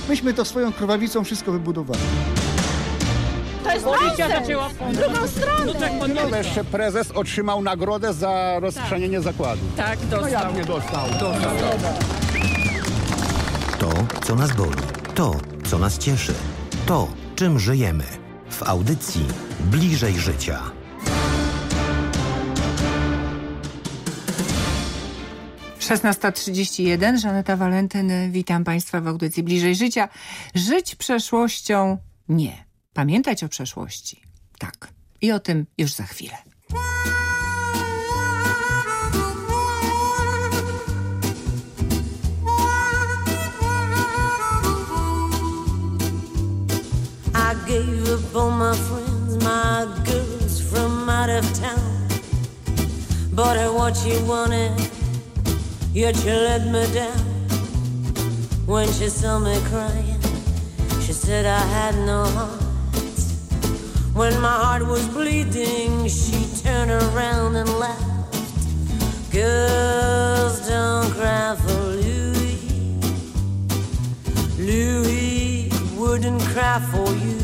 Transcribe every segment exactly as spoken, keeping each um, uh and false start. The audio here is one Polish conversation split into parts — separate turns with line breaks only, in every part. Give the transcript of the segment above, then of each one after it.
Myśmy to swoją krwawicą wszystko wybudowali.
To jest
Policja zaczęła
w drugą stronę.
No tak, pan
No, jeszcze prezes otrzymał nagrodę za rozstrzenienie zakładu.
tak, dostał.
No jak nie dostał?
dostał.
To, co nas boli. To, co nas cieszy. To, czym żyjemy. W audycji Bliżej Życia.
szesnasta trzydzieści jeden, Żaneta Walentyn, witam Państwa w audycji Bliżej Życia. Żyć przeszłością nie. Pamiętać o przeszłości tak. I o tym już za chwilę.
I gave up all my friends, my girls from out of town. Bought her what she wanted, yet she let me down. When she saw me crying, she said I had no heart. When my heart was bleeding, she turned around and laughed. Girls, don't cry for Louis. Louis wouldn't cry for you.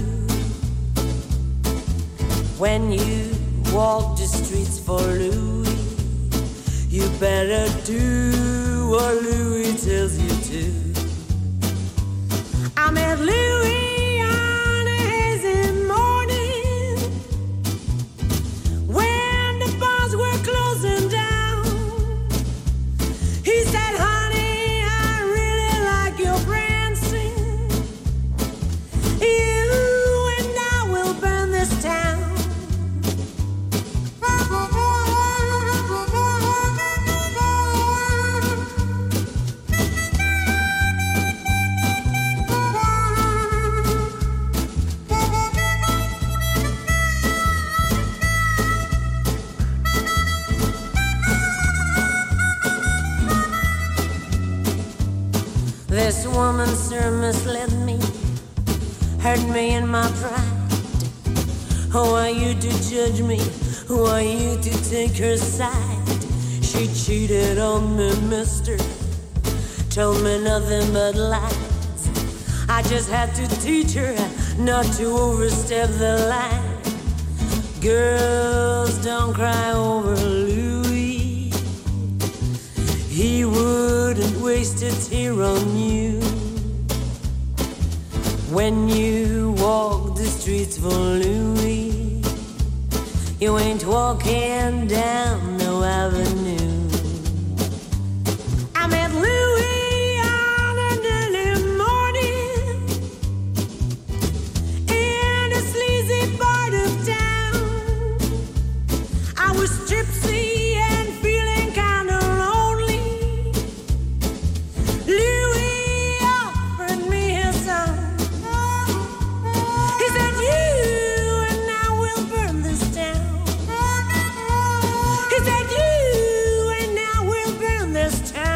When you walk the streets for Louis, you better do what Louis tells you to. I met Louis on a hazy morning when the bars were closing down. He said, honey, I really like your prancing. You and I will burn this town. This woman, sir, misled me, hurt me in my pride. Who are you to judge me? Who are you to take her side? She cheated on me, mister, told me nothing but lies. I just had to teach her not to overstep the line. Girls, don't cry over Louis. He wouldn't waste a tear on you. When you walk the streets for Louis, you ain't walking down no avenue. I met Louis on an early morning in a sleazy part of town. I was tipsy and feeling kinda lonely. Louis offered me his son. He said, you and I will burn this town. He said, you and I will burn this town.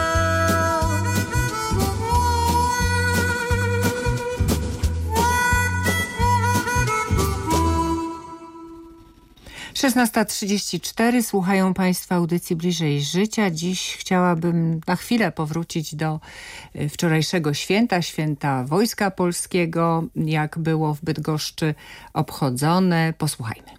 szesnasta trzydzieści cztery, słuchają Państwo audycji Bliżej Życia. Dziś chciałabym na chwilę powrócić do wczorajszego święta, święta Wojska Polskiego, jak było w Bydgoszczy obchodzone. Posłuchajmy.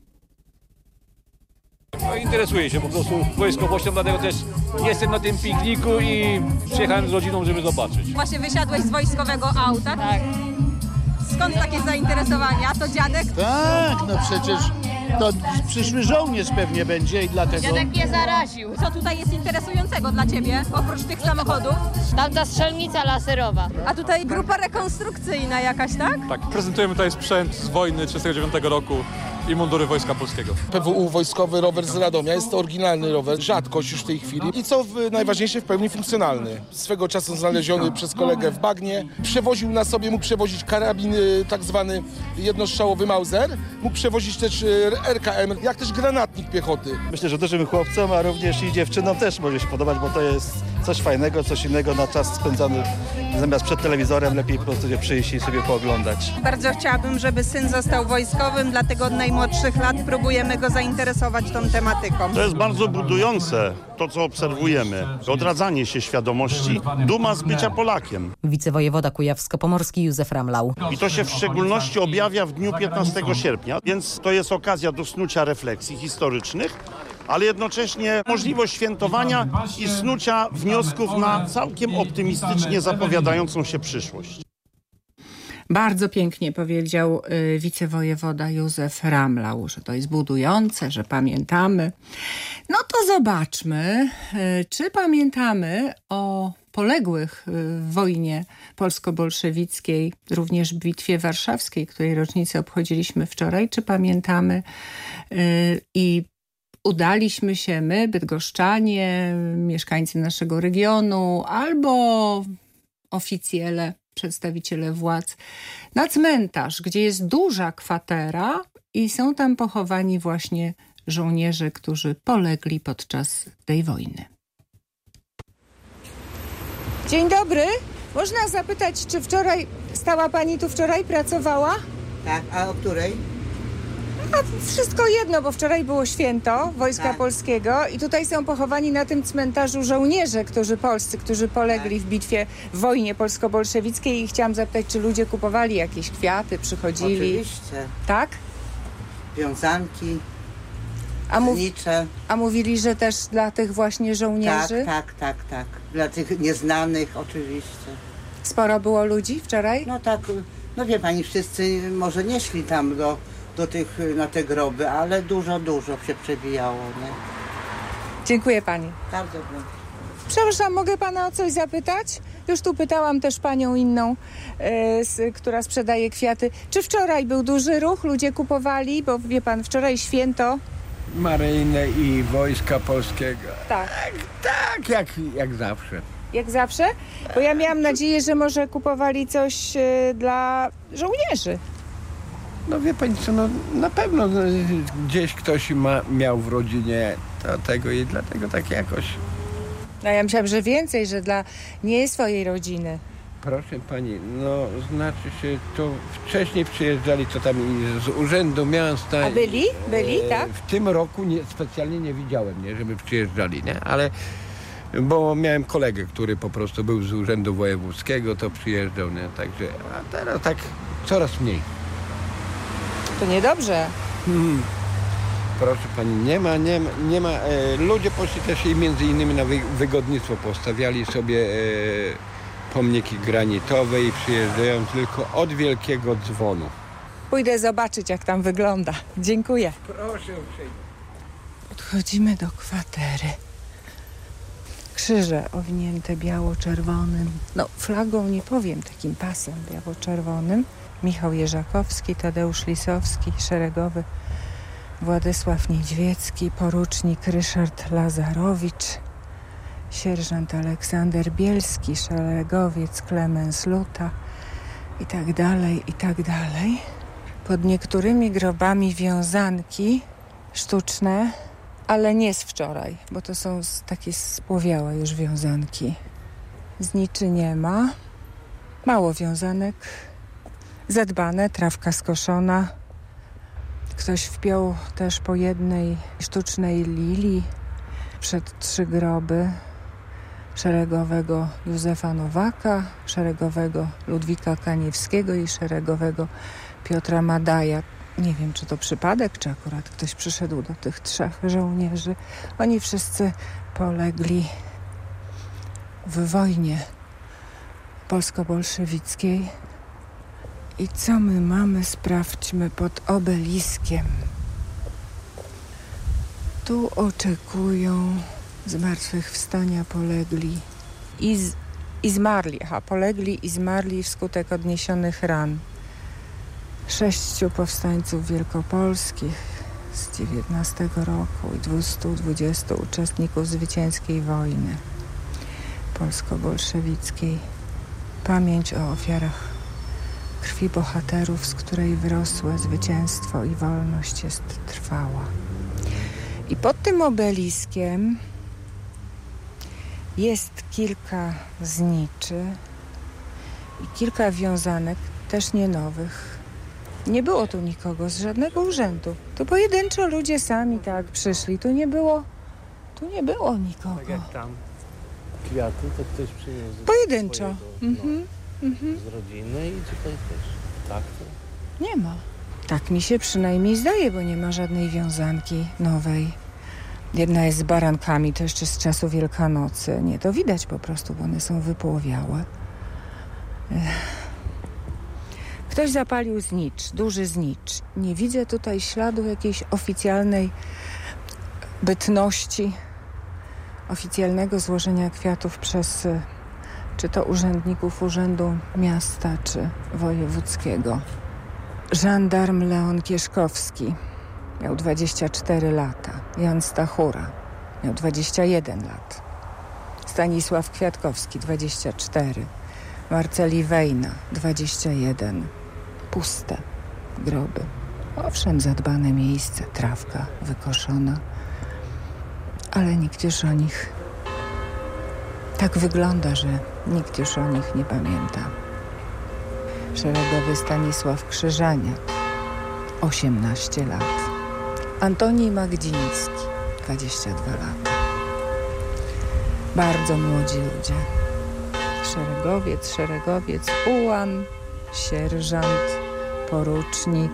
No, interesuję się po prostu wojskowością, dlatego też jestem na tym pikniku i przyjechałem z rodziną, żeby zobaczyć.
Właśnie wysiadłeś z wojskowego auta? Tak. Skąd takie zainteresowanie? A to dziadek?
Tak, no przecież to przyszły żołnierz pewnie będzie i dlatego...
Dziadek mnie zaraził.
Co tutaj jest interesującego dla Ciebie, oprócz tych samochodów?
Tamta strzelnica laserowa.
A tutaj grupa rekonstrukcyjna jakaś, tak?
Tak, prezentujemy tutaj sprzęt z wojny trzydziestego dziewiątego roku i mundury Wojska Polskiego.
P W U wojskowy rower z Radomia. Jest to oryginalny rower, rzadkość już w tej chwili. I co w, najważniejsze, w pełni funkcjonalny. Swego czasu znaleziony przez kolegę w bagnie. Przewoził na sobie, mógł przewozić karabin tak zwany jednostrzałowy Mauser. Mógł przewozić też R K M, jak też granatnik piechoty.
Myślę, że dużym chłopcom, a również i dziewczynom też może się podobać, bo to jest coś fajnego, coś innego na czas spędzony zamiast przed telewizorem. Lepiej po prostu przyjść i sobie pooglądać.
Bardzo chciałabym, żeby syn został wojskowym, dlatego od najmniejszego
najmłodszych lat próbujemy go zainteresować tą tematyką.
To jest bardzo budujące, to co obserwujemy. Odradzanie się świadomości, duma z bycia Polakiem.
Wicewojewoda kujawsko-pomorski Józef Ramlał.
I to się w szczególności objawia w dniu piętnastego sierpnia, więc to jest okazja do snucia refleksji historycznych, ale jednocześnie możliwość świętowania i snucia wniosków na całkiem optymistycznie zapowiadającą się przyszłość.
Bardzo pięknie powiedział y, wicewojewoda Józef Ramlał, że to jest budujące, że pamiętamy. No to zobaczmy, y, czy pamiętamy o poległych w wojnie polsko-bolszewickiej, również w Bitwie Warszawskiej, której rocznicę obchodziliśmy wczoraj, czy pamiętamy y, i udaliśmy się my, bydgoszczanie, mieszkańcy naszego regionu, albo oficjele, przedstawiciele władz, na cmentarz, gdzie jest duża kwatera i są tam pochowani właśnie żołnierze, którzy polegli podczas tej wojny. Dzień dobry. Można zapytać, czy wczoraj, stała pani tu wczoraj, pracowała?
Tak, a o której?
A wszystko jedno, bo wczoraj było święto Wojska tak. Polskiego i tutaj są pochowani na tym cmentarzu żołnierze, którzy polscy, którzy polegli tak. w bitwie, w wojnie polsko-bolszewickiej i chciałam zapytać, czy ludzie kupowali jakieś kwiaty, przychodzili?
Oczywiście.
Tak?
Wiązanki,
a, mów,
znicze.
a mówili, że też dla tych właśnie żołnierzy?
Tak, tak, tak, tak. Dla tych nieznanych oczywiście.
Sporo było ludzi wczoraj?
No tak, no wie pani, wszyscy może nie szli tam do... do tych, na te groby, ale dużo, dużo się przebijało, nie?
Dziękuję pani.
Bardzo proszę.
Przepraszam, mogę pana o coś zapytać? Już tu pytałam też panią inną, e, z, która sprzedaje kwiaty. Czy wczoraj był duży ruch? Ludzie kupowali? Bo wie pan, wczoraj święto.
Maryjne i Wojska Polskiego.
Tak.
Tak, jak, jak zawsze.
Jak zawsze? Bo ja miałam nadzieję, że może kupowali coś e, dla żołnierzy.
No wie pani co, no na pewno no, gdzieś ktoś ma, miał w rodzinie to, tego i dlatego tak jakoś.
No ja myślałam, że więcej, że dla nie swojej rodziny.
Proszę pani, no znaczy się, to wcześniej przyjeżdżali, to tam z urzędu miasta.
A byli? Byli, e, tak?
W tym roku nie, specjalnie nie widziałem, nie, żeby przyjeżdżali, nie, ale bo miałem kolegę, który po prostu był z urzędu wojewódzkiego, to przyjeżdżał, nie, także, a teraz tak coraz mniej.
To niedobrze.
Hmm. Proszę pani, nie ma, nie ma, nie ma e, ludzie poszli też i między innymi na wy, wygodnictwo, postawiali sobie e, pomniki granitowe i przyjeżdżają tylko od Wielkiego Dzwonu.
Pójdę zobaczyć, jak tam wygląda. Dziękuję.
Proszę uprzejmie.
Podchodzimy do kwatery. Krzyże owinięte biało-czerwonym, no flagą nie powiem, takim pasem biało-czerwonym. Michał Jerzakowski, Tadeusz Lisowski, szeregowy Władysław Niedźwiecki, porucznik Ryszard Lazarowicz, sierżant Aleksander Bielski, szeregowiec Klemens Luta i tak dalej, i tak dalej. Pod niektórymi grobami wiązanki sztuczne, ale nie z wczoraj, bo to są takie spłowiałe już wiązanki. Zniczy nie ma, mało wiązanek, zadbane, trawka skoszona. Ktoś wpiął też po jednej sztucznej lilii przed trzy groby szeregowego Józefa Nowaka, szeregowego Ludwika Kaniewskiego i szeregowego Piotra Madaja. Nie wiem, czy to przypadek, czy akurat ktoś przyszedł do tych trzech żołnierzy. Oni wszyscy polegli w wojnie polsko-bolszewickiej. I co my mamy? Sprawdźmy pod obeliskiem. Tu oczekują zmartwychwstania polegli i, z, i zmarli. Aha, polegli i zmarli wskutek odniesionych ran. Sześciu powstańców wielkopolskich z dziewiętnastego roku i dwustu dwudziestu uczestników zwycięskiej wojny polsko-bolszewickiej. Pamięć o ofiarach krwi bohaterów, z której wyrosłe zwycięstwo i wolność jest trwała. I pod tym obeliskiem jest kilka zniczy i kilka wiązanek, też nie nowych, Nie było tu nikogo z żadnego urzędu. Tu pojedynczo ludzie sami tak przyszli. Tu nie było, tu nie było nikogo.
Tak jak tam kwiaty, to ktoś przyniósł
Pojedynczo.
swojego,
Mhm,
no,
mhm.
z rodziny i tutaj też. Tak to.
Nie ma. Tak mi się przynajmniej zdaje, bo nie ma żadnej wiązanki nowej. Jedna jest z barankami, to jeszcze z czasu Wielkanocy. Nie, to widać po prostu, bo one są wypłowiałe. Ech. Ktoś zapalił znicz, duży znicz. Nie widzę tutaj śladu jakiejś oficjalnej bytności, oficjalnego złożenia kwiatów przez czy to urzędników Urzędu Miasta, czy Wojewódzkiego. Żandarm Leon Kieszkowski miał dwadzieścia cztery lata. Jan Stachura miał dwadzieścia jeden lat. Stanisław Kwiatkowski dwadzieścia cztery. Marceli Wejna dwadzieścia jeden. Puste groby. Owszem, zadbane miejsce, trawka wykoszona. Ale nikt już o nich... Tak wygląda, że nikt już o nich nie pamięta. Szeregowy Stanisław Krzyżaniak, osiemnaście lat. Antoni Magdziński, dwadzieścia dwa lata. Bardzo młodzi ludzie. Szeregowiec, szeregowiec, ułan, sierżant, porucznik.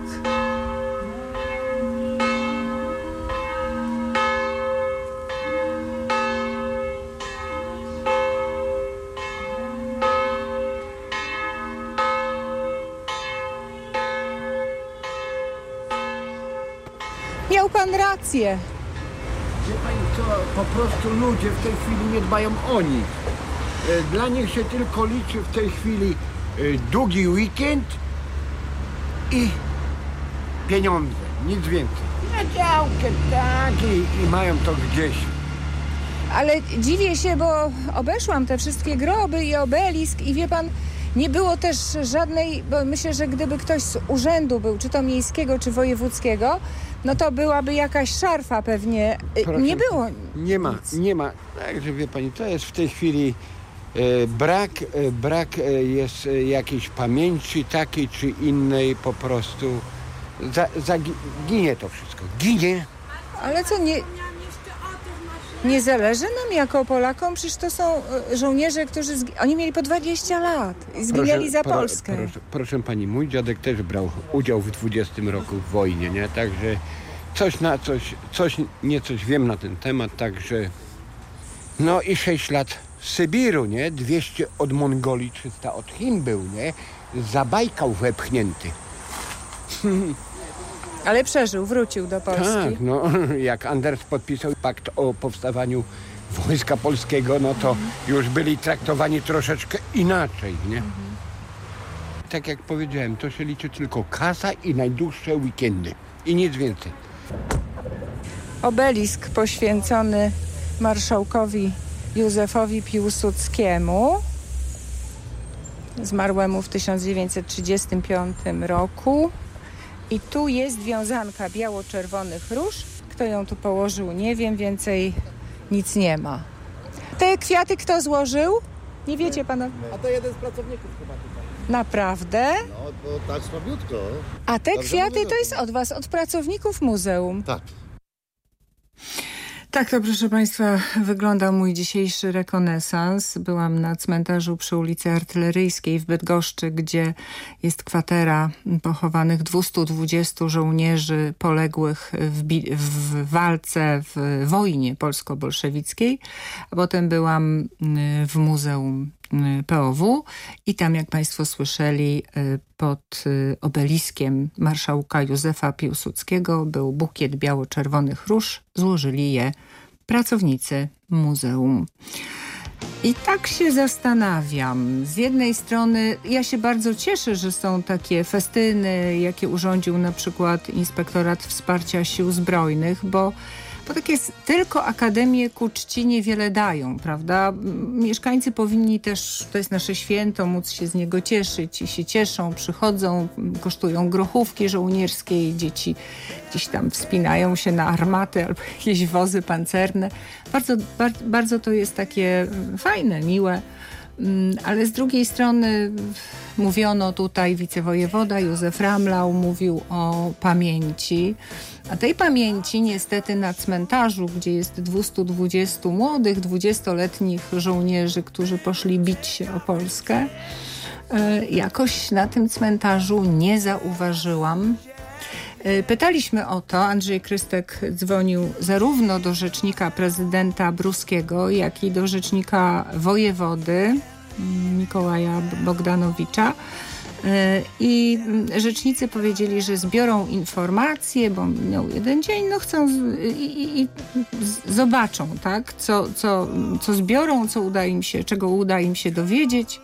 Miał pan rację.
Wie pani co, po prostu ludzie w tej chwili nie dbają o nich. Dla nich się tylko liczy w tej chwili długi weekend i pieniądze, nic więcej. Na działkę, tak, i, i mają to gdzieś.
Ale dziwię się, bo obeszłam te wszystkie groby i obelisk i wie pan, nie było też żadnej, bo myślę, że gdyby ktoś z urzędu był, czy to miejskiego, czy wojewódzkiego, no to byłaby jakaś szarfa pewnie.
Proszę,
nie było.
Nie ma,
nic.
nie ma. Także wie pani, to jest w tej chwili e, brak, e, brak e, jest e, jakiejś pamięci takiej czy innej po prostu. Za, zagi- ginie to wszystko, ginie.
Ale co, nie, nie zależy nam jako Polakom? Przecież to są e, żołnierze, którzy, zgi- oni mieli po dwadzieścia lat i zginęli za
pro-
Polskę.
Proszę, proszę pani, mój dziadek też brał udział w dwudziestym roku w wojnie, nie? Także coś na coś, coś, nie coś wiem na ten temat, także no i sześć lat Sybiru, nie? dwieście od Mongolii, trzysta od Chin był, nie? Za Bajkał wepchnięty.
Ale przeżył, wrócił do Polski.
Tak, no jak Anders podpisał pakt o powstawaniu Wojska Polskiego, no to mhm. już byli traktowani troszeczkę inaczej, nie? Mhm. Tak jak powiedziałem, to się liczy tylko kasa i najdłuższe weekendy. I nic więcej.
Obelisk poświęcony marszałkowi Józefowi Piłsudskiemu, zmarłemu w tysiąc dziewięćset trzydziestym piątym roku. I tu jest wiązanka biało-czerwonych róż. Kto ją tu położył, nie wiem, więcej nic nie ma. Te kwiaty kto złożył? Nie wiecie panowie?
A to jeden z pracowników chyba tutaj.
Naprawdę?
No, bo tak słabiutko.
A te kwiaty to jest od was, od pracowników muzeum?
Tak.
Tak to, proszę państwa, wygląda mój dzisiejszy rekonesans. Byłam na cmentarzu przy ulicy Artyleryjskiej w Bydgoszczy, gdzie jest kwatera pochowanych dwieście dwadzieścia żołnierzy poległych w, bi- w walce, w wojnie polsko-bolszewickiej. A potem byłam w Muzeum P O W i tam, jak państwo słyszeli, pod obeliskiem marszałka Józefa Piłsudskiego był bukiet biało-czerwonych róż. Złożyli je pracownicy muzeum. I tak się zastanawiam. Z jednej strony ja się bardzo cieszę, że są takie festyny, jakie urządził na przykład Inspektorat Wsparcia Sił Zbrojnych, bo Bo takie tylko akademie ku czci niewiele dają, prawda? Mieszkańcy powinni też, to jest nasze święto, móc się z niego cieszyć i się cieszą, przychodzą, kosztują grochówki żołnierskie, dzieci gdzieś tam wspinają się na armaty albo jakieś wozy pancerne. Bardzo, bardzo, bardzo to jest takie fajne, miłe. Ale z drugiej strony mówiono tutaj, wicewojewoda Józef Ramlał mówił o pamięci. A tej pamięci niestety na cmentarzu, gdzie jest dwieście dwadzieścia młodych, dwudziestoletnich żołnierzy, którzy poszli bić się o Polskę, jakoś na tym cmentarzu nie zauważyłam. Pytaliśmy o to, Andrzej Krystek dzwonił zarówno do rzecznika prezydenta Bruskiego, jak i do rzecznika wojewody Mikołaja Bogdanowicza. I rzecznicy powiedzieli, że zbiorą informacje, bo minął jeden dzień, no chcą z, i, i z, zobaczą, tak, co, co, co zbiorą, co uda im się, czego uda im się dowiedzieć.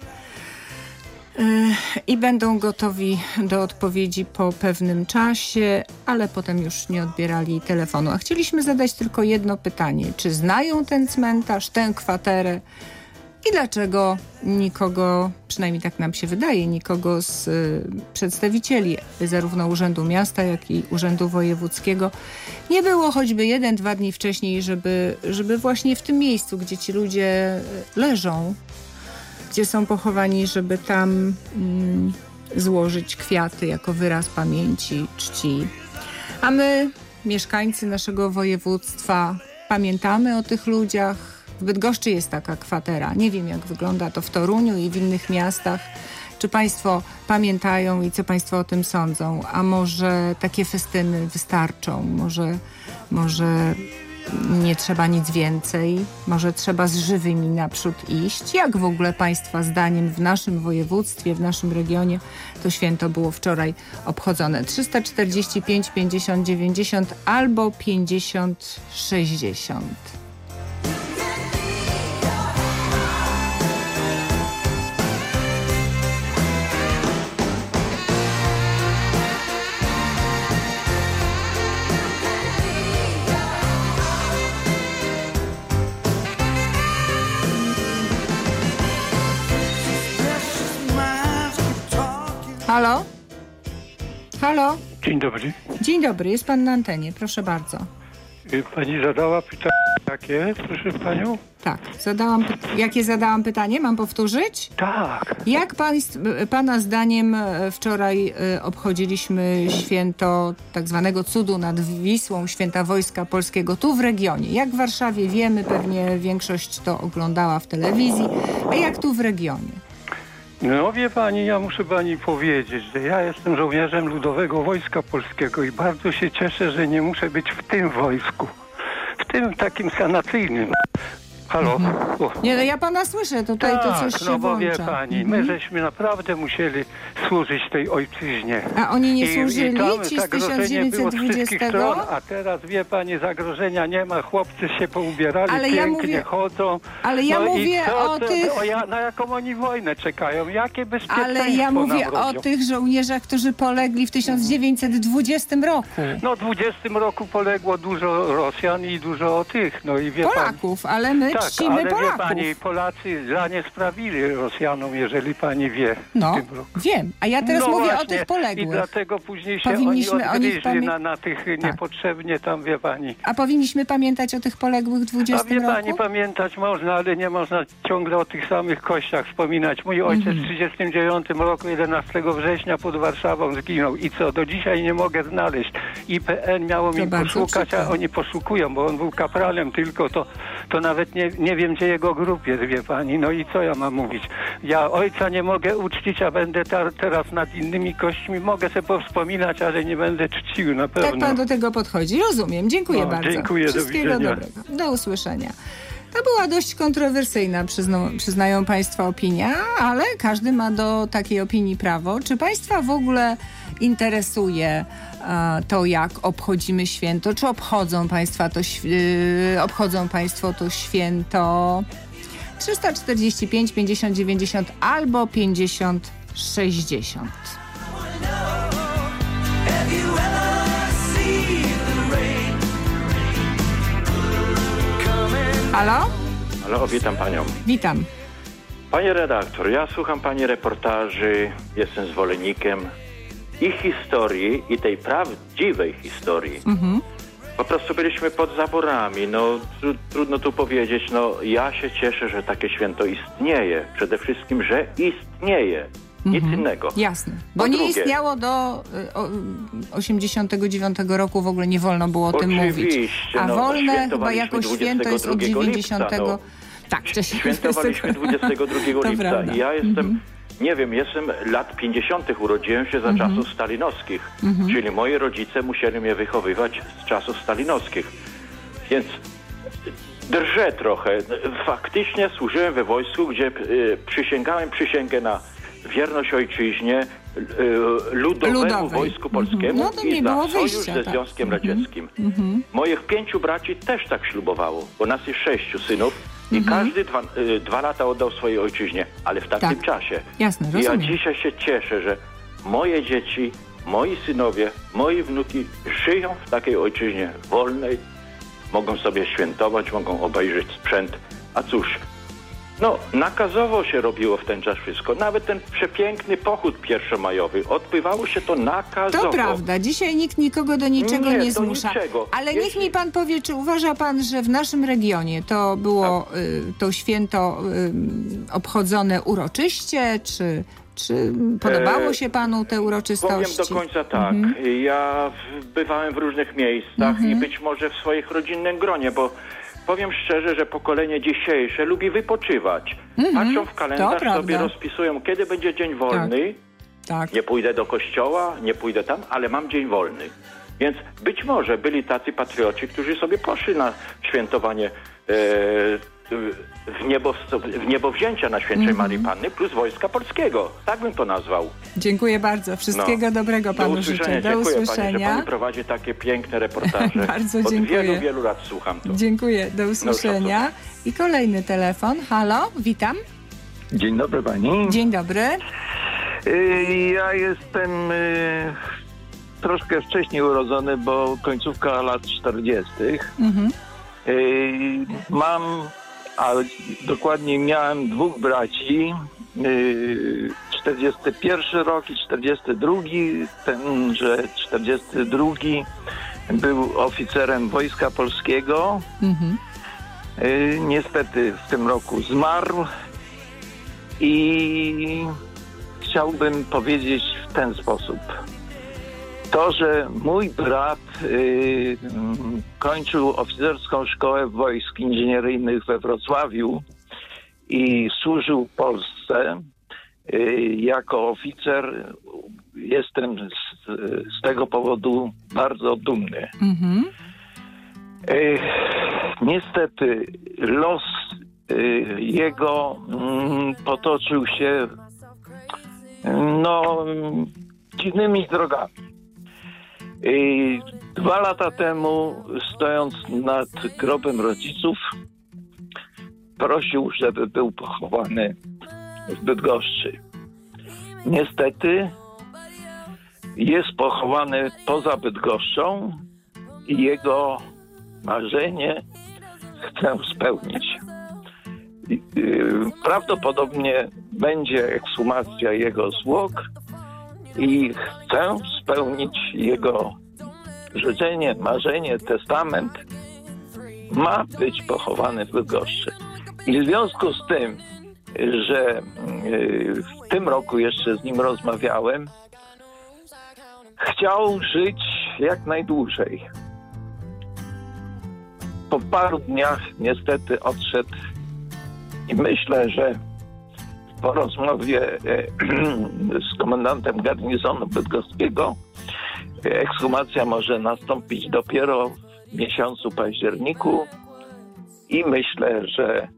I będą gotowi do odpowiedzi po pewnym czasie, ale potem już nie odbierali telefonu. A chcieliśmy zadać tylko jedno pytanie. Czy znają ten cmentarz, tę kwaterę i dlaczego nikogo, przynajmniej tak nam się wydaje, nikogo z y, przedstawicieli zarówno Urzędu Miasta, jak i Urzędu Wojewódzkiego nie było choćby jeden, dwa dni wcześniej, żeby, żeby właśnie w tym miejscu, gdzie ci ludzie leżą, gdzie są pochowani, żeby tam mm, złożyć kwiaty jako wyraz pamięci, czci. A my, mieszkańcy naszego województwa, pamiętamy o tych ludziach. W Bydgoszczy jest taka kwatera. Nie wiem, jak wygląda to w Toruniu i w innych miastach. Czy państwo pamiętają i co państwo o tym sądzą? A może takie festyny wystarczą? Może, może nie trzeba nic więcej? Może trzeba z żywymi naprzód iść? Jak w ogóle państwa zdaniem w naszym województwie, w naszym regionie to święto było wczoraj obchodzone? trzysta czterdzieści pięć pięćdziesiąt dziewięćdziesiąt albo pięćdziesiąt sześćdziesiąt. Halo? Halo?
Dzień dobry.
Dzień dobry, jest pan na antenie, proszę bardzo.
Pani zadała pytanie takie, proszę panią?
Tak, zadałam, jakie zadałam pytanie? Mam powtórzyć?
Tak.
Jak pan, pana zdaniem wczoraj obchodziliśmy święto tak zwanego cudu nad Wisłą, święta Wojska Polskiego tu w regionie? Jak w Warszawie wiemy, pewnie większość to oglądała w telewizji, a jak tu w regionie?
No wie pani, ja muszę pani powiedzieć, że ja jestem żołnierzem Ludowego Wojska Polskiego i bardzo się cieszę, że nie muszę być w tym wojsku, w tym takim sanacyjnym. Halo?
Mhm. Nie, no ja pana słyszę, tutaj
tak,
to coś się
no bo
włącza.
wie pani,
mhm.
my żeśmy naprawdę musieli służyć tej ojczyźnie.
A oni nie
I,
służyli
i tam
ci z tysiąc dziewięćset dwudziestego?
Stron, a teraz wie pani, zagrożenia nie ma, chłopcy się poubierali,
ale
pięknie
ja mówię,
chodzą.
Ale ja
no
mówię
co,
o
to,
tych...
O ja, na jaką oni wojnę czekają? Jakie bezpieczeństwo
Ale ja mówię
nam
o
robią?
tych żołnierzach, którzy polegli w tysiąc dziewięćset dwudziestym roku.
No w dwudziestym roku poległo dużo Rosjan i dużo tych, no i wie
Polaków,
pani,
ale my
tak,
czcimy
ale
Polaków.
Wie pani, Polacy za nie sprawili Rosjanom, jeżeli pani wie.
No,
w tym roku.
wiem. A ja teraz
no
mówię
właśnie.
o tych poległych.
I dlatego później się
powinniśmy
oni odgryźli
pamię...
na, na tych tak. niepotrzebnie tam, wie pani.
A powinniśmy pamiętać o tych poległych w dwudziestym
roku? A wie
roku?
pani, pamiętać można, ale nie można ciągle o tych samych kościach wspominać. Mój ojciec mm-hmm. w trzydziestym dziewiątym roku, jedenastego września pod Warszawą zginął. I co? Do dzisiaj nie mogę znaleźć. I P N miało mi poszukać, a oni poszukują, bo on był kapralem tylko, to, to nawet nie, nie wiem, gdzie jego grób jest, wie pani. No i co ja mam mówić? Ja ojca nie mogę uczcić, a będę ta, teraz nad innymi kośćmi. Mogę sobie powspominać, ale nie będę czcił na pewno.
Tak pan do tego podchodzi. Rozumiem. Dziękuję no, bardzo.
Dziękuję.
Wszystkiego
do
dobrego. Do usłyszenia. To była dość kontrowersyjna, przyzna, przyznają państwo, opinia, ale każdy ma do takiej opinii prawo. Czy państwa w ogóle interesuje e, to, jak obchodzimy święto? Czy obchodzą państwa to, e, obchodzą państwo to święto? trzysta czterdzieści pięć pięćdziesiąt dziewięćdziesiąt albo pięćdziesiąt sześćdziesiąt. Halo?
Halo, witam panią.
Witam.
Panie redaktor, ja słucham pani reportaży, jestem zwolennikiem i historii, i tej prawdziwej historii.
Mhm.
Po prostu byliśmy pod zaborami, no tru, trudno tu powiedzieć, no ja się cieszę, że takie święto istnieje. Przede wszystkim, że istnieje. Nic
Mhm.
innego.
Jasne, bo
Po
nie
drugie,
istniało do y, o, osiemdziesiątego dziewiątego roku, w ogóle nie wolno było o tym mówić.
Oczywiście,
A
no,
wolne chyba
świętowaliśmy
jako święto jest od
dwudziestego drugiego
dziewięćdziesiątego.
lipca, no.
Tak, wcześniej.
Świętowaliśmy dwudziestego drugiego
To
lipca
prawda.
i ja jestem,
Mhm.
nie wiem, jestem lat pięćdziesiątych, urodziłem się za
Mhm.
czasów stalinowskich,
Mhm.
czyli moi rodzice musieli mnie wychowywać z czasów stalinowskich, więc drżę trochę. Faktycznie służyłem we wojsku, gdzie y, przysięgałem przysięgę na wierność ojczyźnie, y, ludowemu
Ludowej.
wojsku
Mhm.
polskiemu
No to nie
i za
było
sojusz
wyjścia,
ze
tak.
Związkiem
Mhm.
Radzieckim.
Mhm.
Moich pięciu braci też tak ślubowało, bo nas jest sześciu synów i
Mhm.
każdy dwa, y, dwa lata oddał swojej ojczyźnie, ale w takim
Tak.
czasie.
Jasne,
I ja
rozumiem.
dzisiaj się cieszę, że moje dzieci, moi synowie, moi wnuki żyją w takiej ojczyźnie wolnej, mogą sobie świętować, mogą obejrzeć sprzęt. A cóż, no nakazowo się robiło w ten czas wszystko. Nawet ten przepiękny pochód pierwszomajowy, odbywało się to nakazowo.
To prawda, dzisiaj nikt nikogo do niczego nie,
Nie, do
zmusza.
niczego.
Ale
Jeśli-
niech mi pan powie, czy uważa pan, że w naszym regionie to było y, to święto y, obchodzone uroczyście, czy, czy podobało
E,
się panu te
Powiem
uroczystości?
do końca tak.
Mhm.
Ja w, bywałem w różnych miejscach
Mhm.
i być może w swoich rodzinnym gronie, bo powiem szczerze, że pokolenie dzisiejsze lubi wypoczywać.
Mhm.
Patrzą w
To
kalendarz,
prawda.
sobie rozpisują, kiedy będzie dzień wolny.
Tak.
Nie pójdę do kościoła, nie pójdę tam, ale mam dzień wolny. Więc być może byli tacy patrioci, którzy sobie poszli na świętowanie e, w, niebo, w niebowzięcia na świętej
Mhm.
Marii Panny plus Wojska Polskiego. Tak bym to nazwał.
Dziękuję bardzo. Wszystkiego
No.
dobrego panu
Do usłyszenia.
życzę. Do
Dziękuję pani, że
usłyszenia.
pani prowadzi takie piękne reportaże.
Bardzo
Od
dziękuję.
wielu, wielu lat słucham to.
Dziękuję. Do usłyszenia. I kolejny telefon. Halo, witam.
Dzień dobry pani.
Dzień dobry.
Y, Ja jestem y, troszkę wcześniej urodzony, bo końcówka lat czterdziestych.
Mhm.
Y, Mam, a dokładnie miałem dwóch braci. y, czterdziesty pierwszy rok i czterdziesty drugi. Tenże czterdziesty drugi był oficerem Wojska Polskiego.
Mhm.
Y, Niestety w tym roku zmarł i chciałbym powiedzieć w ten sposób. To, że mój brat y, mm, kończył oficerską szkołę wojsk inżynieryjnych we Wrocławiu i służył w Polsce y, jako oficer, jestem z, z tego powodu bardzo dumny.
Mhm.
Y, niestety los y, jego mm, potoczył się no dziwnymi drogami. Y, dwa lata temu, stojąc nad grobem rodziców, prosił, żeby był pochowany w Bydgoszczy. Niestety jest pochowany poza Bydgoszczą i jego marzenie chcę spełnić. Prawdopodobnie będzie ekshumacja jego zwłok i chcę spełnić jego życzenie, marzenie, testament. Ma być pochowany w Bydgoszczy. I w związku z tym, że w tym roku jeszcze z nim rozmawiałem, chciał żyć jak najdłużej. Po paru dniach niestety odszedł i myślę, że po rozmowie z komendantem garnizonu bydgoskiego ekshumacja może nastąpić dopiero w miesiącu październiku i myślę, że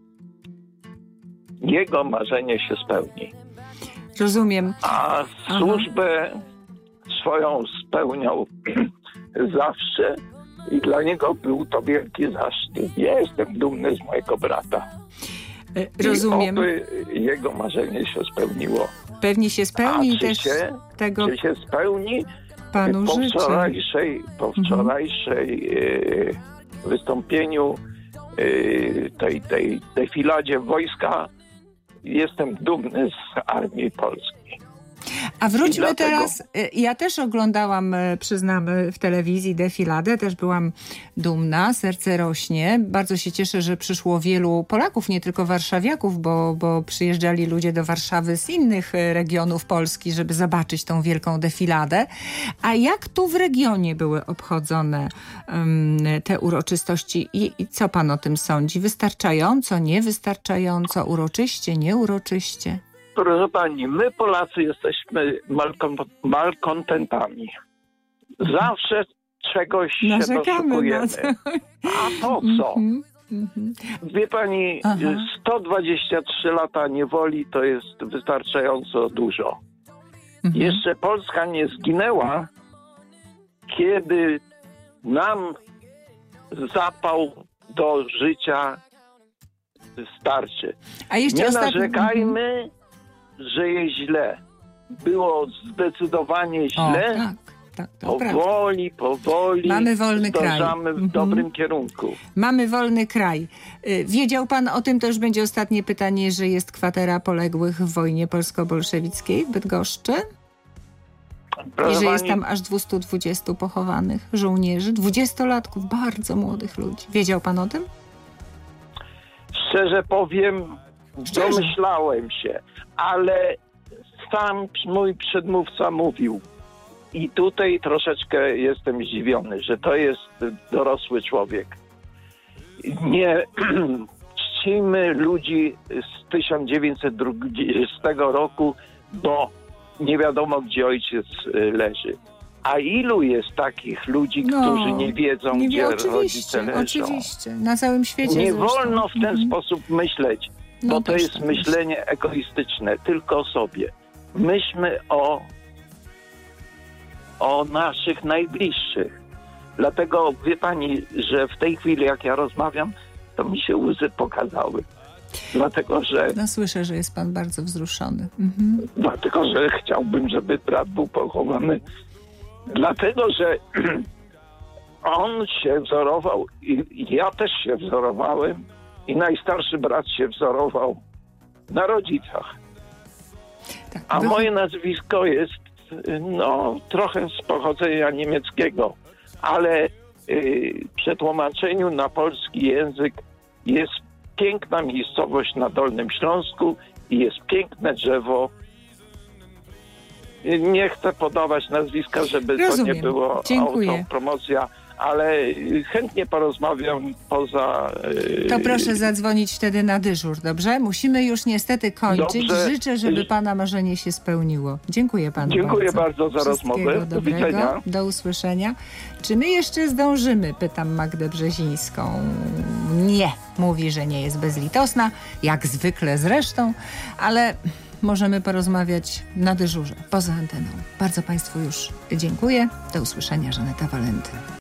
jego marzenie się spełni.
Rozumiem.
A służbę swoją spełniał zawsze i dla niego był to wielki zaszczyt. Ja jestem dumny z mojego brata.
Rozumiem.
I oby jego marzenie się spełniło.
Pewnie się spełni.
A czy
też
się,
tego
czy się spełni?
panu
po
życzę.
wczorajszej, po wczorajszej e, wystąpieniu e, tej, tej defiladzie wojska jestem dumny z Armii Polskiej.
A wróćmy
dlatego...
teraz, ja też oglądałam, przyznam, w telewizji defiladę, też byłam dumna, serce rośnie. Bardzo się cieszę, że przyszło wielu Polaków, nie tylko warszawiaków, bo, bo przyjeżdżali ludzie do Warszawy z innych regionów Polski, żeby zobaczyć tą wielką defiladę. A jak tu w regionie były obchodzone um, te uroczystości i, i co pan o tym sądzi? Wystarczająco, niewystarczająco, uroczyście, nieuroczyście?
Proszę pani, my Polacy jesteśmy malkon- malkontentami. Zawsze czegoś się doszukujemy. A to co? Wie pani, Aha. sto dwadzieścia trzy lata niewoli to jest wystarczająco dużo. Mhm. Jeszcze Polska nie zginęła, kiedy nam zapał do życia starczy.
A jeszcze
nie
ostatni...
narzekajmy, że jest źle. Było zdecydowanie źle.
O, tak, tak, to
powoli,
prawda.
powoli
Mamy wolny kraj.
Dążamy w mhm. dobrym kierunku.
Mamy wolny kraj. Wiedział pan o tym, to już będzie ostatnie pytanie, że jest kwatera poległych w wojnie polsko-bolszewickiej w Bydgoszczy? Proszę I że pani... jest tam aż dwieście dwadzieścia pochowanych żołnierzy, dwudziestolatków, bardzo młodych ludzi. Wiedział pan o tym?
Szczerze powiem, Szczerze? domyślałem się, ale sam mój przedmówca mówił i tutaj troszeczkę jestem zdziwiony, że to jest dorosły człowiek. Nie czcimy ludzi z tysiąc dziewięćset dwudziestego roku, bo nie wiadomo, gdzie ojciec leży. A ilu jest takich ludzi, no, którzy nie wiedzą, nie wie, gdzie rodzice leżą?
Oczywiście, na całym świecie.
Nie
zresztą.
wolno w ten
mhm.
sposób myśleć,
no
bo to jest tak myślenie jest. egoistyczne, tylko o sobie. Myślmy o, o naszych najbliższych. Dlatego wie pani, że w tej chwili, jak ja rozmawiam, to mi się łzy pokazały. Dlatego, że...
No słyszę, że jest pan bardzo wzruszony. Mhm.
Dlatego, że chciałbym, żeby brat był pochowany. Dlatego, że on się wzorował i ja też się wzorowałem i najstarszy brat się wzorował na rodzicach.
Tak,
A
wy...
moje nazwisko jest no trochę z pochodzenia niemieckiego, ale yy, w przetłumaczeniu na polski język jest piękna miejscowość na Dolnym Śląsku i jest piękne drzewo. Nie chcę podawać nazwiska, żeby
Rozumiem.
to nie było
Dziękuję.
autopromocja, ale chętnie porozmawiam poza...
To proszę zadzwonić wtedy na dyżur, dobrze? Musimy już niestety kończyć.
Dobrze.
Życzę, żeby pana marzenie się spełniło. Dziękuję panu
Dziękuję
bardzo.
bardzo za rozmowę. Do widzenia.
Do usłyszenia. Czy my jeszcze zdążymy? Pytam Magdę Brzezińską. Nie. Mówi, że nie jest bezlitosna, jak zwykle zresztą, ale... możemy porozmawiać na dyżurze, poza anteną. Bardzo państwu już dziękuję. Do usłyszenia, Żaneta Walentyn.